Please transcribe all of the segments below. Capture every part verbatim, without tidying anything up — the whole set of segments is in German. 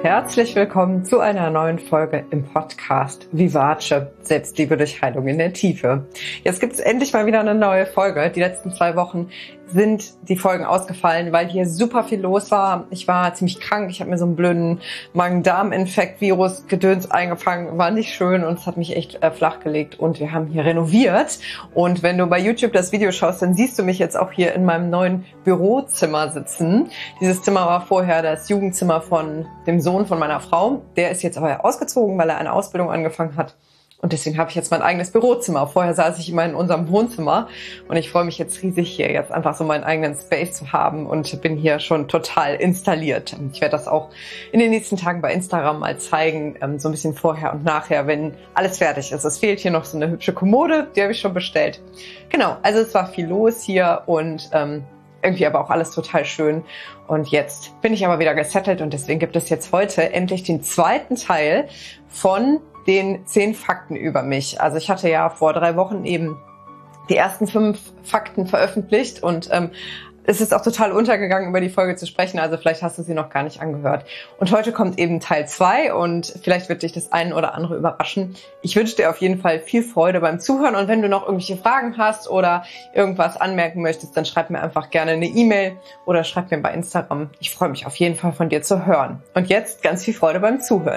Herzlich willkommen zu einer neuen Folge im Podcast Vivace, Selbstliebe durch Heilung in der Tiefe. Jetzt gibt es endlich mal wieder eine neue Folge. Die letzten zwei Wochen sind die Folgen ausgefallen, weil hier super viel los war. Ich war ziemlich krank, ich habe mir so einen blöden Magen-Darm-Infekt, Virus, Gedöns eingefangen, war nicht schön und es hat mich echt äh, flachgelegt und wir haben hier renoviert. Und wenn du bei YouTube das Video schaust, dann siehst du mich jetzt auch hier in meinem neuen Bürozimmer sitzen. Dieses Zimmer war vorher das Jugendzimmer von dem Sohn von meiner Frau. Der ist jetzt aber ausgezogen, weil er eine Ausbildung angefangen hat. Und deswegen habe ich jetzt mein eigenes Bürozimmer. Vorher saß ich immer in unserem Wohnzimmer und ich freue mich jetzt riesig, hier jetzt einfach so meinen eigenen Space zu haben und bin hier schon total installiert. Ich werde das auch in den nächsten Tagen bei Instagram mal zeigen, so ein bisschen vorher und nachher, wenn alles fertig ist. Es fehlt hier noch so eine hübsche Kommode, die habe ich schon bestellt. Genau, also es war viel los hier und ähm, irgendwie aber auch alles total schön. Und jetzt bin ich aber wieder gesettelt und deswegen gibt es jetzt heute endlich den zweiten Teil von den zehn Fakten über mich. Also ich hatte ja vor drei Wochen eben die ersten fünf Fakten veröffentlicht und ähm, es ist auch total untergegangen, über die Folge zu sprechen. Also vielleicht hast du sie noch gar nicht angehört. Und heute kommt eben Teil zwei und vielleicht wird dich das eine oder andere überraschen. Ich wünsche dir auf jeden Fall viel Freude beim Zuhören und wenn du noch irgendwelche Fragen hast oder irgendwas anmerken möchtest, dann schreib mir einfach gerne eine E-Mail oder schreib mir bei Instagram. Ich freue mich auf jeden Fall von dir zu hören. Und jetzt ganz viel Freude beim Zuhören.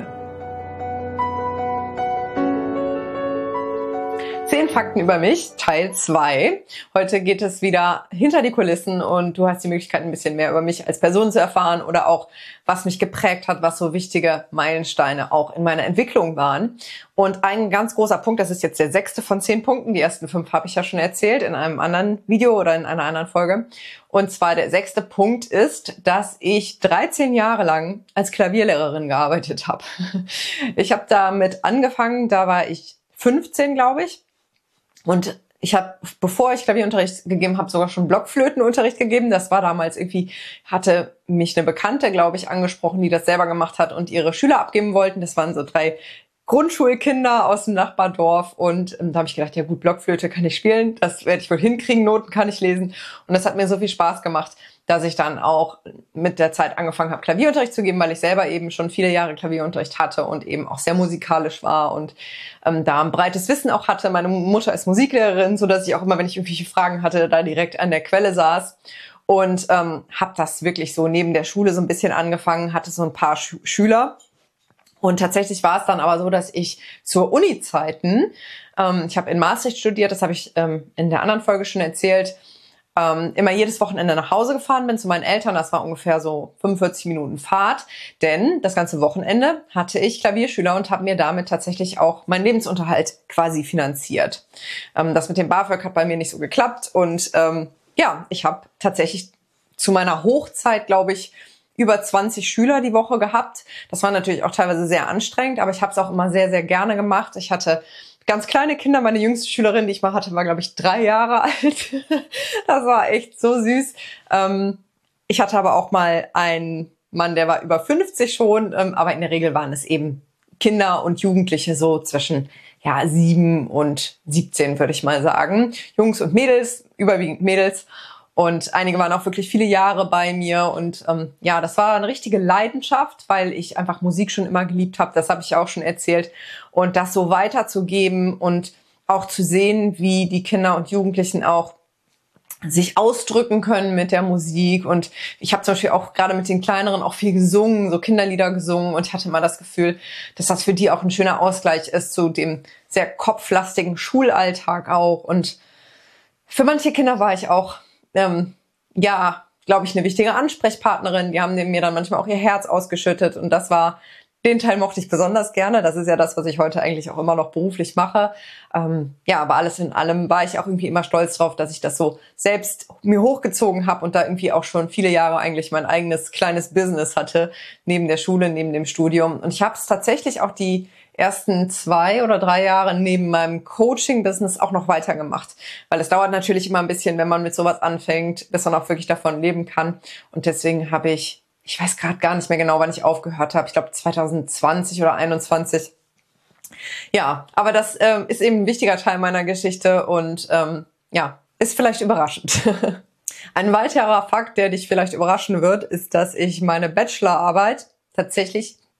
Zehn Fakten über mich, Teil zwei. Heute geht es wieder hinter die Kulissen und du hast die Möglichkeit, ein bisschen mehr über mich als Person zu erfahren oder auch, was mich geprägt hat, was so wichtige Meilensteine auch in meiner Entwicklung waren. Und ein ganz großer Punkt, das ist jetzt der sechste von zehn Punkten. Die ersten fünf habe ich ja schon erzählt in einem anderen Video oder in einer anderen Folge. Und zwar der sechste Punkt ist, dass ich dreizehn Jahre lang als Klavierlehrerin gearbeitet habe. Ich habe damit angefangen, da war ich fünfzehn, glaube ich. Und ich habe, bevor ich Klavierunterricht gegeben habe, sogar schon Blockflötenunterricht gegeben. Das war damals irgendwie, hatte mich eine Bekannte, glaube ich, angesprochen, die das selber gemacht hat und ihre Schüler abgeben wollten. Das waren so drei Grundschulkinder aus dem Nachbardorf und ähm, da habe ich gedacht, ja gut, Blockflöte kann ich spielen, das werde ich wohl hinkriegen, Noten kann ich lesen und das hat mir so viel Spaß gemacht, dass ich dann auch mit der Zeit angefangen habe, Klavierunterricht zu geben, weil ich selber eben schon viele Jahre Klavierunterricht hatte und eben auch sehr musikalisch war und ähm, da ein breites Wissen auch hatte. Meine Mutter ist Musiklehrerin, so dass ich auch immer, wenn ich irgendwelche Fragen hatte, da direkt an der Quelle saß. Und ähm, habe das wirklich so neben der Schule so ein bisschen angefangen, hatte so ein paar Sch- Schüler. Und tatsächlich war es dann aber so, dass ich zur Uni-Zeiten, ähm, ich habe in Maastricht studiert, das habe ich ähm, in der anderen Folge schon erzählt, ähm, immer jedes Wochenende nach Hause gefahren bin zu meinen Eltern. Das war ungefähr so fünfundvierzig Minuten Fahrt, denn das ganze Wochenende hatte ich Klavierschüler und habe mir damit tatsächlich auch meinen Lebensunterhalt quasi finanziert. Ähm, das mit dem BAföG hat bei mir nicht so geklappt und ähm, ja, ich habe tatsächlich zu meiner Hochzeit, glaube ich, über zwanzig Schüler die Woche gehabt. Das war natürlich auch teilweise sehr anstrengend, aber ich habe es auch immer sehr, sehr gerne gemacht. Ich hatte ganz kleine Kinder. Meine jüngste Schülerin, die ich mal hatte, war, glaube ich, drei Jahre alt. Das war echt so süß. Ich hatte aber auch mal einen Mann, der war über fünfzig schon, aber in der Regel waren es eben Kinder und Jugendliche so zwischen ja sieben und siebzehn, würde ich mal sagen. Jungs und Mädels, überwiegend Mädels. Und einige waren auch wirklich viele Jahre bei mir. Und ähm, ja, das war eine richtige Leidenschaft, weil ich einfach Musik schon immer geliebt habe. Das habe ich auch schon erzählt. Und das so weiterzugeben und auch zu sehen, wie die Kinder und Jugendlichen auch sich ausdrücken können mit der Musik. Und ich habe zum Beispiel auch gerade mit den Kleineren auch viel gesungen, so Kinderlieder gesungen und hatte mal das Gefühl, dass das für die auch ein schöner Ausgleich ist zu dem sehr kopflastigen Schulalltag auch. Und für manche Kinder war ich auch Ähm, ja, glaube ich, eine wichtige Ansprechpartnerin. Die haben mir dann manchmal auch ihr Herz ausgeschüttet und das war, den Teil mochte ich besonders gerne. Das ist ja das, was ich heute eigentlich auch immer noch beruflich mache. Ähm, ja, aber alles in allem war ich auch irgendwie immer stolz drauf, dass ich das so selbst mir hochgezogen habe und da irgendwie auch schon viele Jahre eigentlich mein eigenes kleines Business hatte, neben der Schule, neben dem Studium. Und ich habe es tatsächlich auch die ersten zwei oder drei Jahre neben meinem Coaching-Business auch noch weitergemacht. Weil es dauert natürlich immer ein bisschen, wenn man mit sowas anfängt, bis man auch wirklich davon leben kann. Und deswegen habe ich, ich weiß gerade gar nicht mehr genau, wann ich aufgehört habe. Ich glaube zwanzig zwanzig oder einundzwanzig. Ja, aber das äh, ist eben ein wichtiger Teil meiner Geschichte und ähm, ja, ist vielleicht überraschend. Ein weiterer Fakt, der dich vielleicht überraschen wird, ist, dass ich meine Bachelorarbeit tatsächlich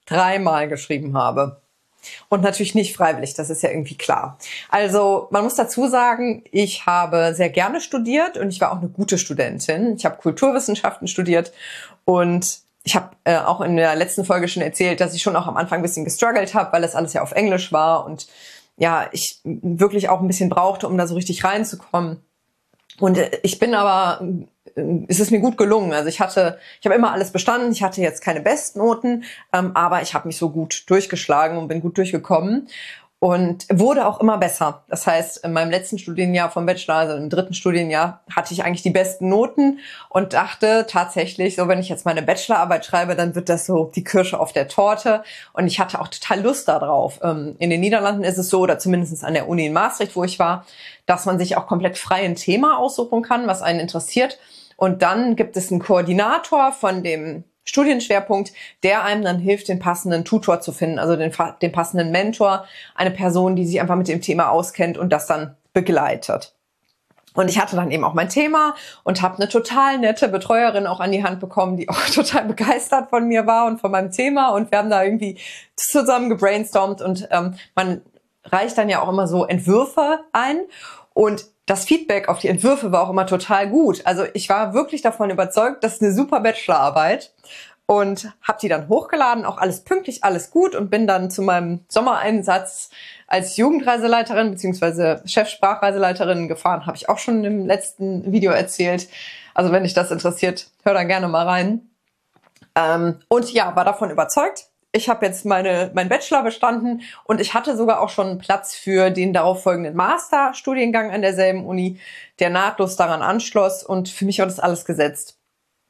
dreimal geschrieben habe. Und natürlich nicht freiwillig, das ist ja irgendwie klar. Also man muss dazu sagen, ich habe sehr gerne studiert und ich war auch eine gute Studentin. Ich habe Kulturwissenschaften studiert und ich habe äh, auch in der letzten Folge schon erzählt, dass ich schon auch am Anfang ein bisschen gestruggelt habe, weil das alles ja auf Englisch war und ja, ich wirklich auch ein bisschen brauchte, um da so richtig reinzukommen. Und ich bin aber, es ist mir gut gelungen. Also ich hatte, ich habe immer alles bestanden. Ich hatte jetzt keine Bestnoten, ähm, aber ich habe mich so gut durchgeschlagen und bin gut durchgekommen und wurde auch immer besser. Das heißt, in meinem letzten Studienjahr vom Bachelor, also im dritten Studienjahr, hatte ich eigentlich die besten Noten und dachte tatsächlich, so wenn ich jetzt meine Bachelorarbeit schreibe, dann wird das so die Kirsche auf der Torte. Und ich hatte auch total Lust darauf. Ähm, in den Niederlanden ist es so, oder zumindest an der Uni in Maastricht, wo ich war, dass man sich auch komplett frei ein Thema aussuchen kann, was einen interessiert. Und dann gibt es einen Koordinator von dem Studienschwerpunkt, der einem dann hilft, den passenden Tutor zu finden, also den, den passenden Mentor, eine Person, die sich einfach mit dem Thema auskennt und das dann begleitet. Und ich hatte dann eben auch mein Thema und habe eine total nette Betreuerin auch an die Hand bekommen, die auch total begeistert von mir war und von meinem Thema. Und wir haben da irgendwie zusammen gebrainstormt und ähm, man reicht dann ja auch immer so Entwürfe ein. Und das Feedback auf die Entwürfe war auch immer total gut. Also ich war wirklich davon überzeugt, das ist eine super Bachelorarbeit und habe die dann hochgeladen, auch alles pünktlich, alles gut und bin dann zu meinem Sommereinsatz als Jugendreiseleiterin bzw. Chefsprachreiseleiterin gefahren. Habe ich auch schon im letzten Video erzählt. Also wenn dich das interessiert, hör da gerne mal rein. Ähm, und ja, war davon überzeugt. Ich habe jetzt meine, meinen Bachelor bestanden und ich hatte sogar auch schon einen Platz für den darauf folgenden Masterstudiengang an derselben Uni, der nahtlos daran anschloss und für mich war das alles gesetzt.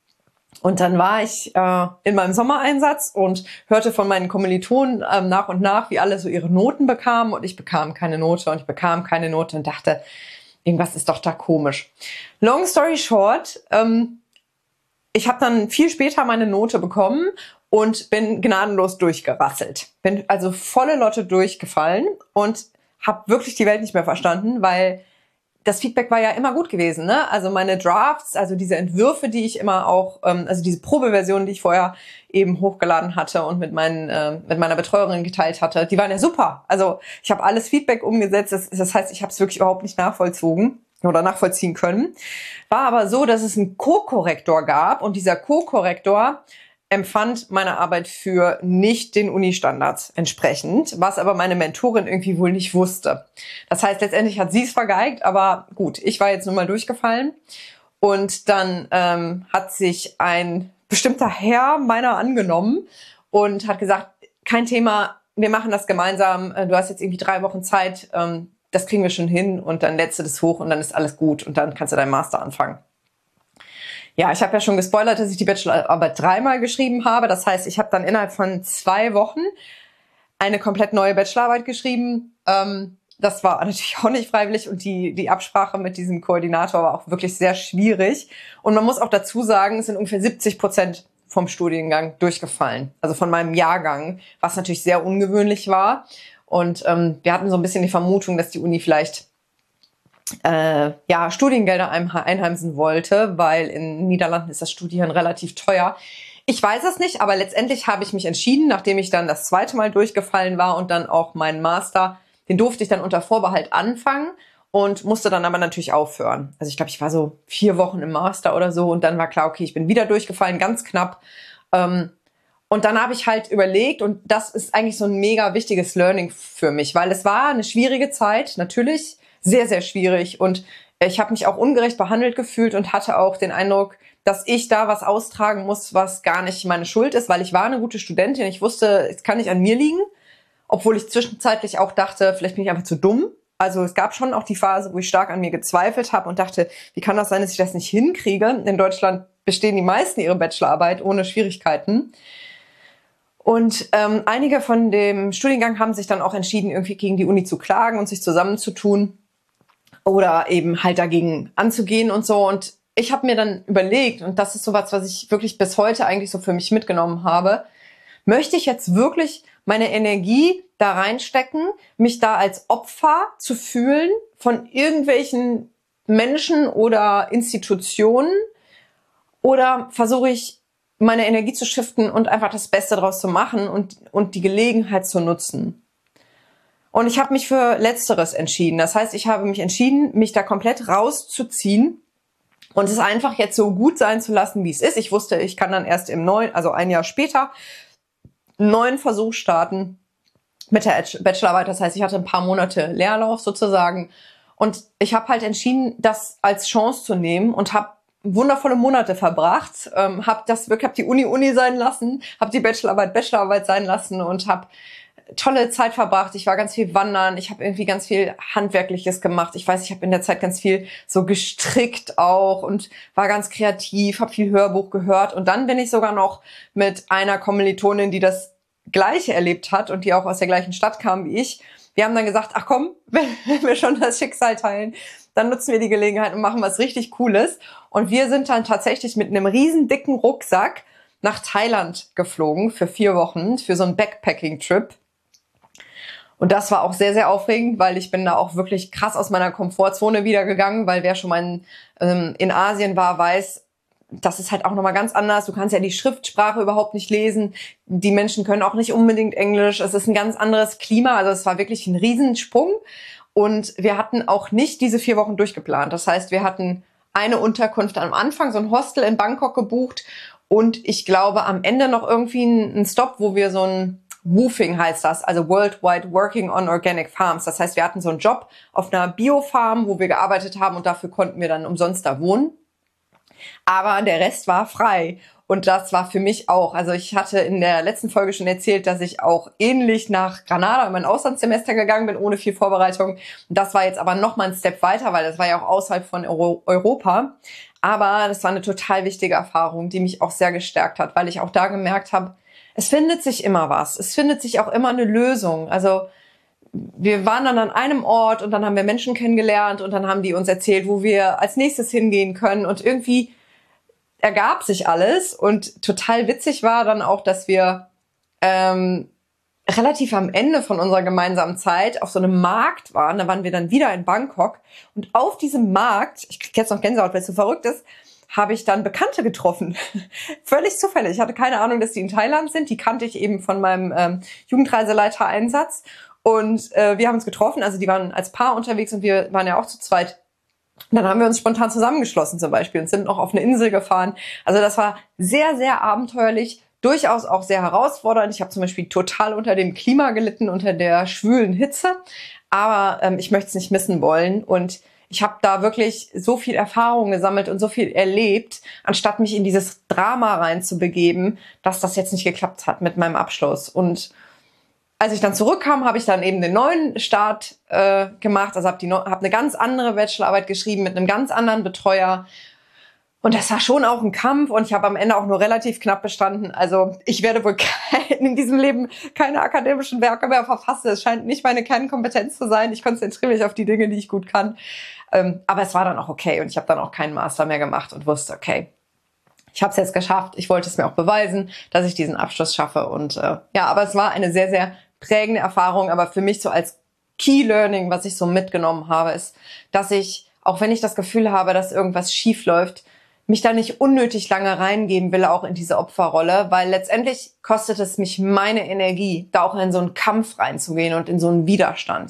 Und dann war ich äh, in meinem Sommereinsatz und hörte von meinen Kommilitonen äh, nach und nach, wie alle so ihre Noten bekamen und ich bekam keine Note und ich bekam keine Note und dachte, irgendwas ist doch da komisch. Long story short, ähm, ich habe dann viel später meine Note bekommen und bin gnadenlos durchgerasselt. Bin also volle Lotte durchgefallen und habe wirklich die Welt nicht mehr verstanden, weil das Feedback war ja immer gut gewesen, ne? Also meine Drafts, also diese Entwürfe, die ich immer auch, ähm, also diese Probeversionen, die ich vorher eben hochgeladen hatte und mit meinen, äh, mit meiner Betreuerin geteilt hatte, die waren ja super. Also ich habe alles Feedback umgesetzt. Das, das heißt, ich habe es wirklich überhaupt nicht nachvollzogen oder nachvollziehen können. War aber so, dass es einen Co-Korrektor gab und dieser Co-Korrektor empfand meine Arbeit für nicht den Uni-Standards entsprechend, was aber meine Mentorin irgendwie wohl nicht wusste. Das heißt, letztendlich hat sie es vergeigt, aber gut, ich war jetzt nun mal durchgefallen und dann ähm, hat sich ein bestimmter Herr meiner angenommen und hat gesagt, kein Thema, wir machen das gemeinsam, du hast jetzt irgendwie drei Wochen Zeit, ähm, das kriegen wir schon hin und dann lädst du das hoch und dann ist alles gut und dann kannst du deinen Master anfangen. Ja, ich habe ja schon gespoilert, dass ich die Bachelorarbeit dreimal geschrieben habe. Das heißt, ich habe dann innerhalb von zwei Wochen eine komplett neue Bachelorarbeit geschrieben. Ähm, das war natürlich auch nicht freiwillig und die, die Absprache mit diesem Koordinator war auch wirklich sehr schwierig. Und man muss auch dazu sagen, es sind ungefähr siebzig Prozent vom Studiengang durchgefallen. Also von meinem Jahrgang, was natürlich sehr ungewöhnlich war. Und ähm, wir hatten so ein bisschen die Vermutung, dass die Uni vielleicht Äh, ja, Studiengelder einheimsen wollte, weil in den Niederlanden ist das Studieren relativ teuer. Ich weiß es nicht, aber letztendlich habe ich mich entschieden, nachdem ich dann das zweite Mal durchgefallen war und dann auch meinen Master, den durfte ich dann unter Vorbehalt anfangen und musste dann aber natürlich aufhören. Also ich glaube, ich war so vier Wochen im Master oder so und dann war klar, okay, ich bin wieder durchgefallen, ganz knapp. Ähm, Und dann habe ich halt überlegt, und das ist eigentlich so ein mega wichtiges Learning für mich, weil es war eine schwierige Zeit, natürlich sehr, sehr schwierig. Und ich habe mich auch ungerecht behandelt gefühlt und hatte auch den Eindruck, dass ich da was austragen muss, was gar nicht meine Schuld ist, weil ich war eine gute Studentin. Ich wusste, es kann nicht an mir liegen, obwohl ich zwischenzeitlich auch dachte, vielleicht bin ich einfach zu dumm. Also es gab schon auch die Phase, wo ich stark an mir gezweifelt habe und dachte, wie kann das sein, dass ich das nicht hinkriege? In Deutschland bestehen die meisten ihre Bachelorarbeit ohne Schwierigkeiten. Und ähm, einige von dem Studiengang haben sich dann auch entschieden, irgendwie gegen die Uni zu klagen und sich zusammenzutun oder eben halt dagegen anzugehen und so. Und ich habe mir dann überlegt, und das ist sowas, was ich wirklich bis heute eigentlich so für mich mitgenommen habe, möchte ich jetzt wirklich meine Energie da reinstecken, mich da als Opfer zu fühlen von irgendwelchen Menschen oder Institutionen, oder versuche ich meine Energie zu shiften und einfach das Beste draus zu machen und, und die Gelegenheit zu nutzen. Und ich habe mich für Letzteres entschieden. Das heißt, ich habe mich entschieden, mich da komplett rauszuziehen und es einfach jetzt so gut sein zu lassen, wie es ist. Ich wusste, ich kann dann erst im neuen, also ein Jahr später, einen neuen Versuch starten mit der Bachelorarbeit. Das heißt, ich hatte ein paar Monate Leerlauf sozusagen. Und ich habe halt entschieden, das als Chance zu nehmen und habe wundervolle Monate verbracht, ähm, habe das wirklich, habe die Uni Uni sein lassen, habe die Bachelorarbeit Bachelorarbeit sein lassen und habe tolle Zeit verbracht. Ich war ganz viel wandern, ich habe irgendwie ganz viel Handwerkliches gemacht. Ich weiß, ich habe in der Zeit ganz viel so gestrickt auch und war ganz kreativ, habe viel Hörbuch gehört. Und dann bin ich sogar noch mit einer Kommilitonin, die das Gleiche erlebt hat und die auch aus der gleichen Stadt kam wie ich. Wir haben dann gesagt, ach komm, wenn wir schon das Schicksal teilen, dann nutzen wir die Gelegenheit und machen was richtig Cooles. Und wir sind dann tatsächlich mit einem riesen dicken Rucksack nach Thailand geflogen für vier Wochen, für so einen Backpacking-Trip. Und das war auch sehr, sehr aufregend, weil ich bin da auch wirklich krass aus meiner Komfortzone wiedergegangen, weil wer schon mal in, ähm, in Asien war, weiß, das ist halt auch nochmal ganz anders. Du kannst ja die Schriftsprache überhaupt nicht lesen. Die Menschen können auch nicht unbedingt Englisch. Es ist ein ganz anderes Klima. Also es war wirklich ein Riesensprung. Und wir hatten auch nicht diese vier Wochen durchgeplant. Das heißt, wir hatten eine Unterkunft am Anfang, so ein Hostel in Bangkok gebucht. Und ich glaube, am Ende noch irgendwie einen Stop, wo wir so ein Woofing heißt das, also Worldwide Working on Organic Farms. Das heißt, wir hatten so einen Job auf einer Biofarm, wo wir gearbeitet haben und dafür konnten wir dann umsonst da wohnen. Aber der Rest war frei. Und das war für mich auch, also ich hatte in der letzten Folge schon erzählt, dass ich auch ähnlich nach Granada in mein Auslandssemester gegangen bin, ohne viel Vorbereitung. Und das war jetzt aber noch mal ein Step weiter, weil das war ja auch außerhalb von Euro- Europa. Aber das war eine total wichtige Erfahrung, die mich auch sehr gestärkt hat, weil ich auch da gemerkt habe, es findet sich immer was. Es findet sich auch immer eine Lösung. Also wir waren dann an einem Ort und dann haben wir Menschen kennengelernt und dann haben die uns erzählt, wo wir als nächstes hingehen können. Und irgendwie ergab sich alles. Und total witzig war dann auch, dass wir ähm, relativ am Ende von unserer gemeinsamen Zeit auf so einem Markt waren. Da waren wir dann wieder in Bangkok. Und auf diesem Markt, ich krieg jetzt noch Gänsehaut, weil es so verrückt ist, habe ich dann Bekannte getroffen. Völlig zufällig. Ich hatte keine Ahnung, dass die in Thailand sind. Die kannte ich eben von meinem ähm, Jugendreiseleiter-Einsatz. Und äh, wir haben uns getroffen. Also die waren als Paar unterwegs und wir waren ja auch zu zweit. Und dann haben wir uns spontan zusammengeschlossen zum Beispiel und sind noch auf eine Insel gefahren. Also das war sehr, sehr abenteuerlich. Durchaus auch sehr herausfordernd. Ich habe zum Beispiel total unter dem Klima gelitten, unter der schwülen Hitze. Aber ähm, ich möchte es nicht missen wollen. Und ich habe da wirklich so viel Erfahrung gesammelt und so viel erlebt, anstatt mich in dieses Drama reinzubegeben, dass das jetzt nicht geklappt hat mit meinem Abschluss. Und als ich dann zurückkam, habe ich dann eben den neuen Start äh, gemacht. Also habe no- hab eine ganz andere Bachelorarbeit geschrieben mit einem ganz anderen Betreuer. Und das war schon auch ein Kampf und ich habe am Ende auch nur relativ knapp bestanden. Also ich werde wohl kein, in diesem Leben keine akademischen Werke mehr verfassen. Es scheint nicht meine Kernkompetenz zu sein. Ich konzentriere mich auf die Dinge, die ich gut kann. Ähm, aber es war dann auch okay und ich habe dann auch keinen Master mehr gemacht und wusste, okay, ich habe es jetzt geschafft. Ich wollte es mir auch beweisen, dass ich diesen Abschluss schaffe. Und äh, ja, aber es war eine sehr, sehr prägende Erfahrung. Aber für mich so als Key Learning, was ich so mitgenommen habe, ist, dass ich, auch wenn ich das Gefühl habe, dass irgendwas schief läuft, mich da nicht unnötig lange reingeben will, auch in diese Opferrolle, weil letztendlich kostet es mich meine Energie, da auch in so einen Kampf reinzugehen und in so einen Widerstand.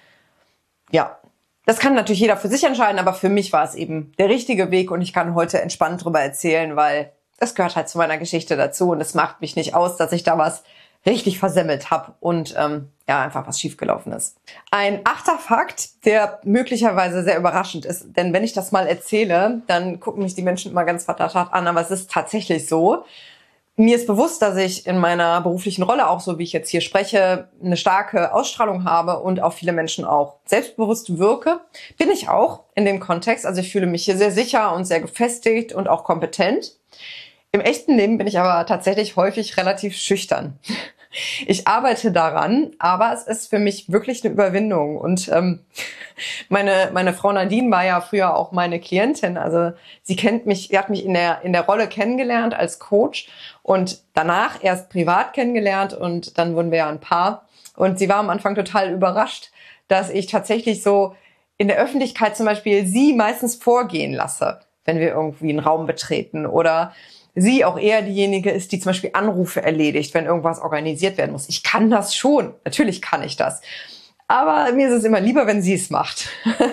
Ja, das kann natürlich jeder für sich entscheiden, aber für mich war es eben der richtige Weg und ich kann heute entspannt drüber erzählen, weil es gehört halt zu meiner Geschichte dazu und es macht mich nicht aus, dass ich da was richtig versemmelt habe und ähm, ja, einfach was schiefgelaufen ist. Ein achter Fakt, der möglicherweise sehr überraschend ist, denn wenn ich das mal erzähle, dann gucken mich die Menschen immer ganz verdattert an, aber es ist tatsächlich so. Mir ist bewusst, dass ich in meiner beruflichen Rolle, auch so wie ich jetzt hier spreche, eine starke Ausstrahlung habe und auf viele Menschen auch selbstbewusst wirke. Bin ich auch in dem Kontext, also ich fühle mich hier sehr sicher und sehr gefestigt und auch kompetent. Im echten Leben bin ich aber tatsächlich häufig relativ schüchtern. Ich arbeite daran, aber es ist für mich wirklich eine Überwindung. Und ähm, meine meine Frau Nadine war ja früher auch meine Klientin. Also sie kennt mich, sie hat mich in der in der Rolle kennengelernt als Coach und danach erst privat kennengelernt und dann wurden wir ja ein Paar. Und sie war am Anfang total überrascht, dass ich tatsächlich so in der Öffentlichkeit zum Beispiel sie meistens vorgehen lasse, wenn wir irgendwie einen Raum betreten oder sie auch eher diejenige ist, die zum Beispiel Anrufe erledigt, wenn irgendwas organisiert werden muss. Ich kann das schon, natürlich kann ich das. Aber mir ist es immer lieber, wenn sie es macht.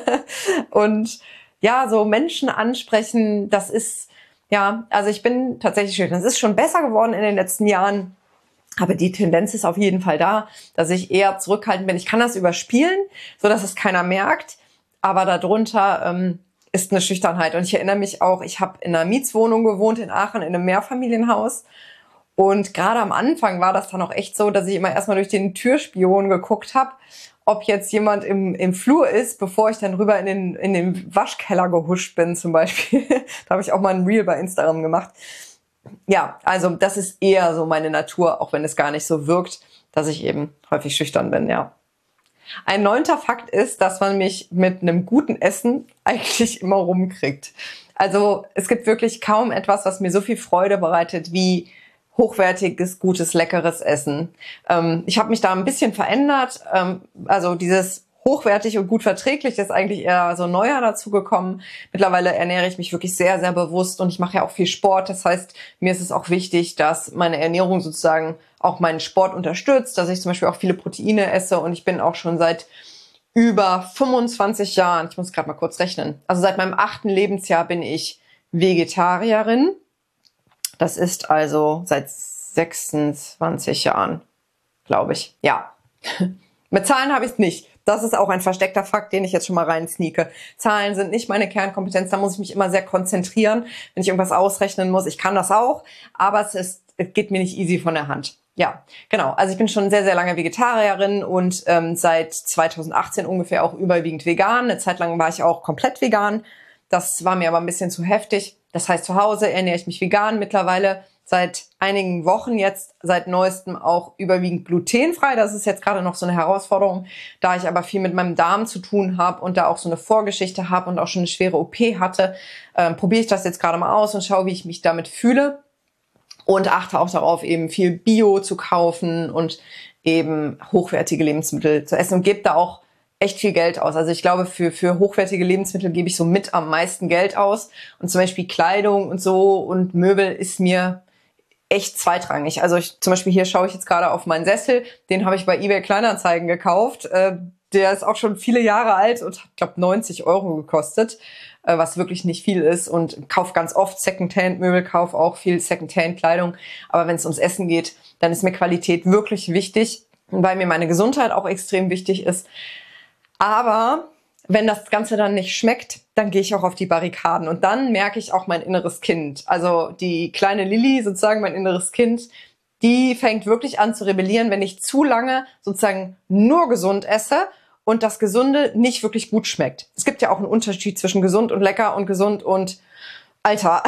Und ja, so Menschen ansprechen, das ist, ja, also ich bin tatsächlich schön. Das ist schon besser geworden in den letzten Jahren. Aber die Tendenz ist auf jeden Fall da, dass ich eher zurückhaltend bin. Ich kann das überspielen, so dass es keiner merkt. Aber darunter ähm, ist eine Schüchternheit. Und ich erinnere mich auch, ich habe in einer Mietswohnung gewohnt in Aachen, in einem Mehrfamilienhaus. Und gerade am Anfang war das dann auch echt so, dass ich immer erstmal durch den Türspion geguckt habe, ob jetzt jemand im, im Flur ist, bevor ich dann rüber in den, in den Waschkeller gehuscht bin zum Beispiel. Da habe ich auch mal ein Reel bei Instagram gemacht. Ja, also das ist eher so meine Natur, auch wenn es gar nicht so wirkt, dass ich eben häufig schüchtern bin, ja. Ein neunter Fakt ist, dass man mich mit einem guten Essen eigentlich immer rumkriegt. Also es gibt wirklich kaum etwas, was mir so viel Freude bereitet wie hochwertiges, gutes, leckeres Essen. Ähm, ich habe mich da ein bisschen verändert. Ähm, also dieses hochwertig und gut verträglich ist eigentlich eher so neuer dazu gekommen. Mittlerweile ernähre ich mich wirklich sehr, sehr bewusst und ich mache ja auch viel Sport. Das heißt, mir ist es auch wichtig, dass meine Ernährung sozusagen auch meinen Sport unterstützt, dass ich zum Beispiel auch viele Proteine esse und ich bin auch schon seit über fünfundzwanzig Jahren, ich muss gerade mal kurz rechnen, also seit meinem achten Lebensjahr bin ich Vegetarierin. Das ist also seit sechsundzwanzig Jahren, glaube ich. Ja, mit Zahlen habe ich es nicht. Das ist auch ein versteckter Fakt, den ich jetzt schon mal rein sneake. Zahlen sind nicht meine Kernkompetenz, da muss ich mich immer sehr konzentrieren, wenn ich irgendwas ausrechnen muss. Ich kann das auch, aber es, ist, es geht mir nicht easy von der Hand. Ja, genau. Also ich bin schon sehr, sehr lange Vegetarierin und ähm, seit zweitausendachtzehn ungefähr auch überwiegend vegan. Eine Zeit lang war ich auch komplett vegan. Das war mir aber ein bisschen zu heftig. Das heißt, zu Hause ernähre ich mich vegan, mittlerweile seit einigen Wochen jetzt, seit neuestem auch überwiegend glutenfrei. Das ist jetzt gerade noch so eine Herausforderung, da ich aber viel mit meinem Darm zu tun habe und da auch so eine Vorgeschichte habe und auch schon eine schwere O P hatte, ähm, probiere ich das jetzt gerade mal aus und schaue, wie ich mich damit fühle und achte auch darauf, eben viel Bio zu kaufen und eben hochwertige Lebensmittel zu essen und gebe da auch echt viel Geld aus. Also ich glaube, für, für hochwertige Lebensmittel gebe ich so mit am meisten Geld aus. Und zum Beispiel Kleidung und so und Möbel ist mir echt zweitrangig. Also ich, zum Beispiel hier schaue ich jetzt gerade auf meinen Sessel. Den habe ich bei eBay Kleinanzeigen gekauft. Äh, der ist auch schon viele Jahre alt und hat, glaube neunzig Euro gekostet, äh, was wirklich nicht viel ist. Und kaufe ganz oft Secondhand-Möbel, kaufe auch viel Secondhand-Kleidung. Aber wenn es ums Essen geht, dann ist mir Qualität wirklich wichtig, weil mir meine Gesundheit auch extrem wichtig ist. Aber wenn das Ganze dann nicht schmeckt, dann gehe ich auch auf die Barrikaden. Und dann merke ich auch mein inneres Kind. Also die kleine Lilly, sozusagen mein inneres Kind, die fängt wirklich an zu rebellieren, wenn ich zu lange sozusagen nur gesund esse und das Gesunde nicht wirklich gut schmeckt. Es gibt ja auch einen Unterschied zwischen gesund und lecker und gesund und Alter.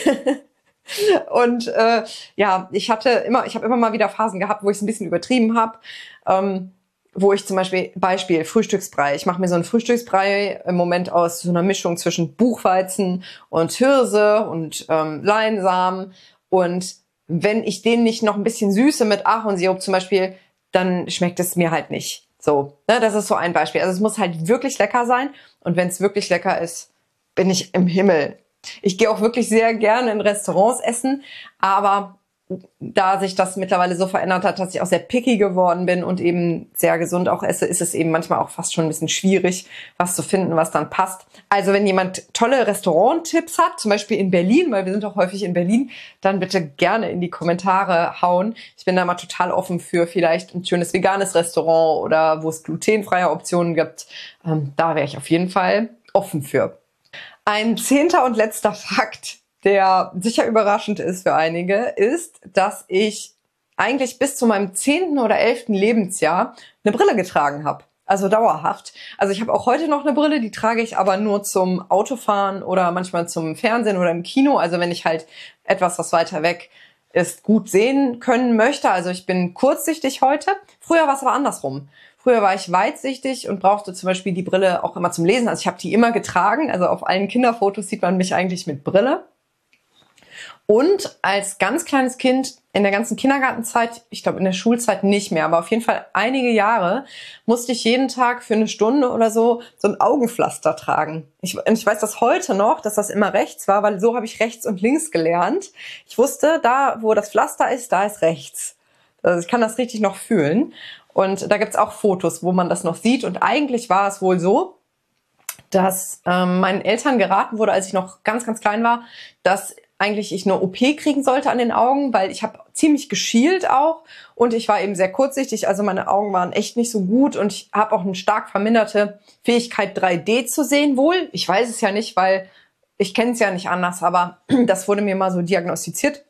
Und äh, ja, ich hatte immer, ich habe immer mal wieder Phasen gehabt, wo ich es ein bisschen übertrieben habe. Ähm, wo ich zum Beispiel, Beispiel, Frühstücksbrei. Ich mache mir so einen Frühstücksbrei im Moment aus so einer Mischung zwischen Buchweizen und Hirse und ähm, Leinsamen. Und wenn ich den nicht noch ein bisschen süße mit Ahornsirup zum Beispiel, dann schmeckt es mir halt nicht. So, ne, das ist so ein Beispiel. Also es muss halt wirklich lecker sein. Und wenn es wirklich lecker ist, bin ich im Himmel. Ich gehe auch wirklich sehr gerne in Restaurants essen, aber da sich das mittlerweile so verändert hat, dass ich auch sehr picky geworden bin und eben sehr gesund auch esse, ist es eben manchmal auch fast schon ein bisschen schwierig, was zu finden, was dann passt. Also wenn jemand tolle Restauranttipps hat, zum Beispiel in Berlin, weil wir sind auch häufig in Berlin, dann bitte gerne in die Kommentare hauen. Ich bin da mal total offen für vielleicht ein schönes veganes Restaurant oder wo es glutenfreie Optionen gibt. Ähm, da wäre ich auf jeden Fall offen für. Ein zehnter und letzter Fakt, der sicher überraschend ist für einige, ist, dass ich eigentlich bis zu meinem zehnten oder elften Lebensjahr eine Brille getragen habe. Also dauerhaft. Also ich habe auch heute noch eine Brille, die trage ich aber nur zum Autofahren oder manchmal zum Fernsehen oder im Kino. Also wenn ich halt etwas, was weiter weg ist, gut sehen können möchte. Also ich bin kurzsichtig heute. Früher war es aber andersrum. Früher war ich weitsichtig und brauchte zum Beispiel die Brille auch immer zum Lesen. Also ich habe die immer getragen. Also auf allen Kinderfotos sieht man mich eigentlich mit Brille. Und als ganz kleines Kind in der ganzen Kindergartenzeit, ich glaube in der Schulzeit nicht mehr, aber auf jeden Fall einige Jahre, musste ich jeden Tag für eine Stunde oder so so ein Augenpflaster tragen. Ich, ich weiß das heute noch, dass das immer rechts war, weil so habe ich rechts und links gelernt. Ich wusste, da wo das Pflaster ist, da ist rechts. Also ich kann das richtig noch fühlen. Und da gibt's auch Fotos, wo man das noch sieht. Und eigentlich war es wohl so, dass ähm, meinen Eltern geraten wurde, als ich noch ganz, ganz klein war, dass eigentlich ich eine O P kriegen sollte an den Augen, weil ich habe ziemlich geschielt auch und ich war eben sehr kurzsichtig, also meine Augen waren echt nicht so gut und ich habe auch eine stark verminderte Fähigkeit drei D zu sehen wohl. Ich weiß es ja nicht, weil ich kenne es ja nicht anders, aber das wurde mir mal so diagnostiziert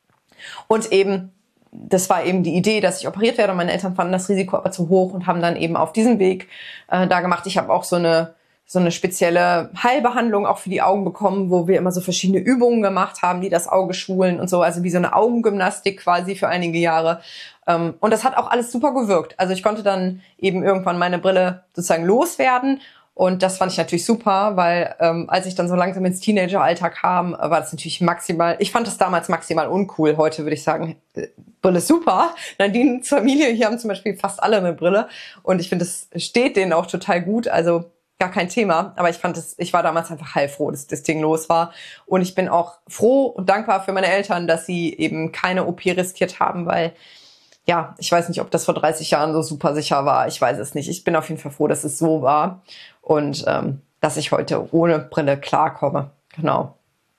und eben das war eben die Idee, dass ich operiert werde und meine Eltern fanden das Risiko aber zu hoch und haben dann eben auf diesem Weg äh, da gemacht. Ich habe auch so eine so eine spezielle Heilbehandlung auch für die Augen bekommen, wo wir immer so verschiedene Übungen gemacht haben, die das Auge schulen und so, also wie so eine Augengymnastik quasi für einige Jahre. Und das hat auch alles super gewirkt. Also ich konnte dann eben irgendwann meine Brille sozusagen loswerden und das fand ich natürlich super, weil ähm, als ich dann so langsam ins Teenageralter kam, war das natürlich maximal, ich fand das damals maximal uncool. Heute würde ich sagen, Brille ist super. Nadines Familie, hier haben zum Beispiel fast alle eine Brille und ich finde, es steht denen auch total gut, also gar kein Thema, aber ich fand es, ich war damals einfach heilfroh, dass das Ding los war. Und ich bin auch froh und dankbar für meine Eltern, dass sie eben keine O P riskiert haben, weil, ja, ich weiß nicht, ob das vor dreißig Jahren so super sicher war. Ich weiß es nicht. Ich bin auf jeden Fall froh, dass es so war und ähm, dass ich heute ohne Brille klarkomme. Genau.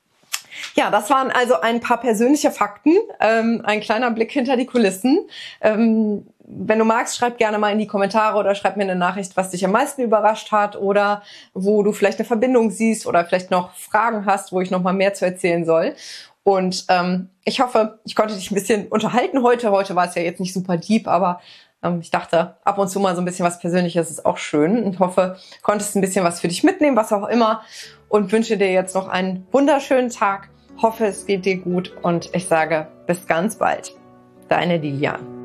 Ja, das waren also ein paar persönliche Fakten, ähm, ein kleiner Blick hinter die Kulissen. Ähm, wenn du magst, schreib gerne mal in die Kommentare oder schreib mir eine Nachricht, was dich am meisten überrascht hat oder wo du vielleicht eine Verbindung siehst oder vielleicht noch Fragen hast, wo ich noch mal mehr zu erzählen soll. Und ähm, ich hoffe, ich konnte dich ein bisschen unterhalten heute. Heute war es ja jetzt nicht super deep, aber ähm, ich dachte, ab und zu mal so ein bisschen was Persönliches ist auch schön und hoffe, konntest ein bisschen was für dich mitnehmen, was auch immer. Und wünsche dir jetzt noch einen wunderschönen Tag. Hoffe, es geht dir gut und ich sage bis ganz bald. Deine Lilian.